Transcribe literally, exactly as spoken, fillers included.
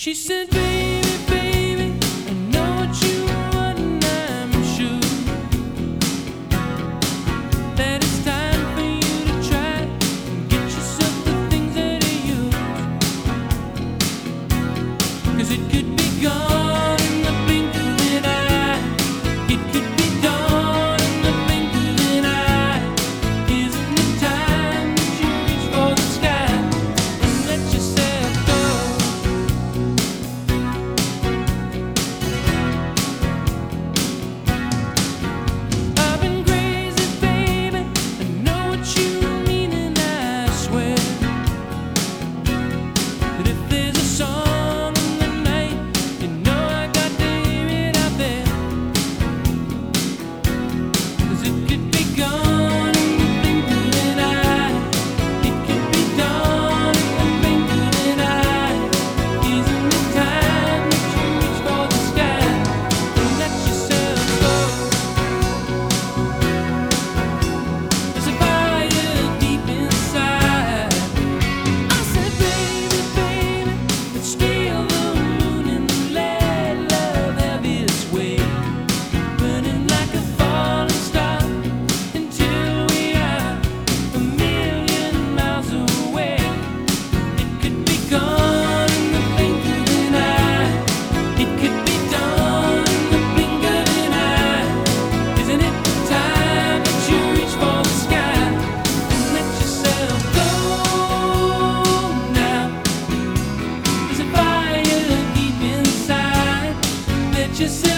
She said, baby, baby, I know what you want and I'm sure that it's time for you to try and get yourself the things that are yours. 'Cause it could be gone in the blink of an eye. It could be gone in the blink of an eye. Isn't it time that you reach for the sky and let yourself go? I've been crazy, baby. I know what you mean, and I swear that if there's a song in the night, you know I got to hear it out there. 'Cause it could be gone in the blink of an eye. It could be gone in the blink of an eye. Isn't it time that you reach for the sky and let yourself go? There's a fire deep inside. I said, baby, baby, let's scale the moon and let love have its way, burning like a falling star until we are a million miles away. It could be gone in the blink of an eye. It could be done in the blink of an eye. Isn't it time that you reach for the sky and let yourself go now? There's a fire deep inside. Let yourself